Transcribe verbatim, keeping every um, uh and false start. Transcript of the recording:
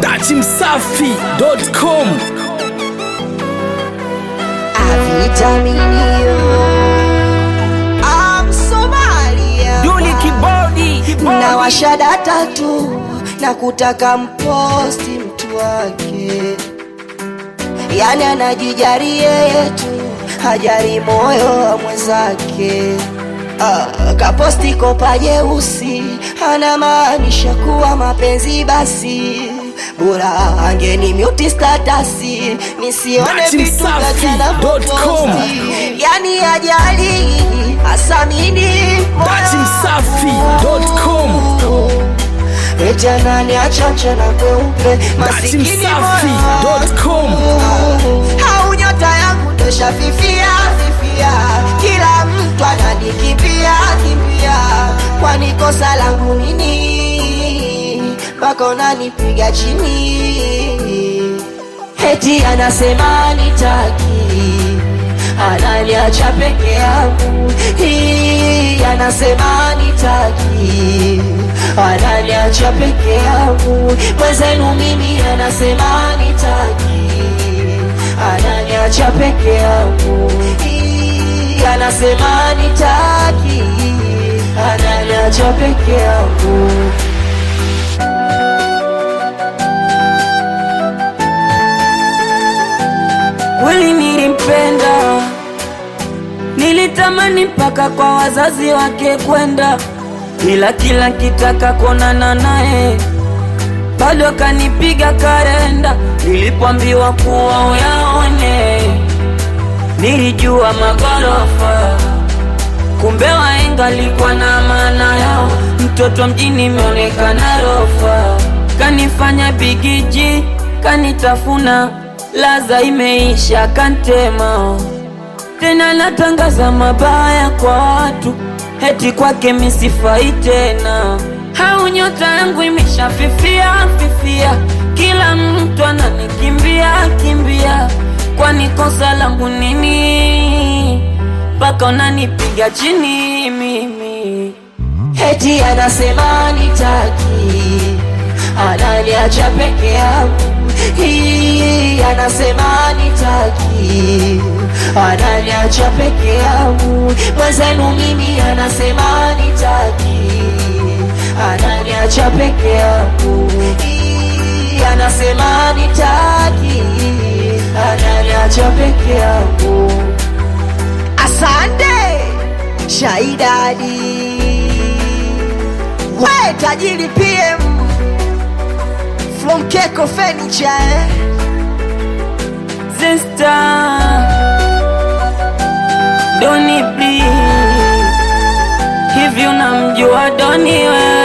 dati msafi dot com. Avitaminio I'm Somalia Duli kibodi, kibodi. Na washada tatu na kutaka mposti mtu wake, yani anajijari yeye tu, hajari moyo wa mwenzake. Uh, kaposti kopa jeusi, anamaanisha kuwa mapenzi basi. Bora angeni mute statasi, nisione vitu gajana posti. Yani ajali, asamini dati msafi dot com. Ejana ni achacha na kweupe, masikini msafi dot com. Hau nyota yangu tosha fifia, fifia. Kila mtu ananikimbia, kimbia. Kwani kosa langu nini? Baka unanipiga chini. Eti anasema nitaki, ananiacha peke yangu. Hii anasema nitaki, ananiacha peke yangu. Mwenzenu mimi anasema nitaki, ananiacha peke yangu. Hii anasema nitaki, ananiacha peke yangu. Kweli nilimpenda, nilitamani mpaka kwa wazazi wake kwenda, ila kila kitaka kuonana naye bado kanipiga karenda. Nilipoambiwa kuwa uyaone, nilijua magorofa, kumbe wahenga alikuwa na maana yao. Mtoto mjini meonekana rofa, kanifanya bigiji, kanitafuna, laza imeisha kantema. Tena natangaza mabaya kwa watu, eti kwake misifai tena. Hau nyota yangu imeshafifia, fifia. Kila mtu ananikimbia, kimbia. Kwani kosa langu nini? Baka unanipiga chini mimi. Eti anasema nitaki, ananiacha peke yangu. Hii anasema nitaki, ananiacha peke yangu. Mwenzenu mimi anasema nitaki, ananiacha peke yangu. Hii anasema nitaki, ananiacha peke yangu. Asante Shaidadi, we tajiri P M from Keko Furniture, eh? Sister Doni please, hivi unamjua Doni we?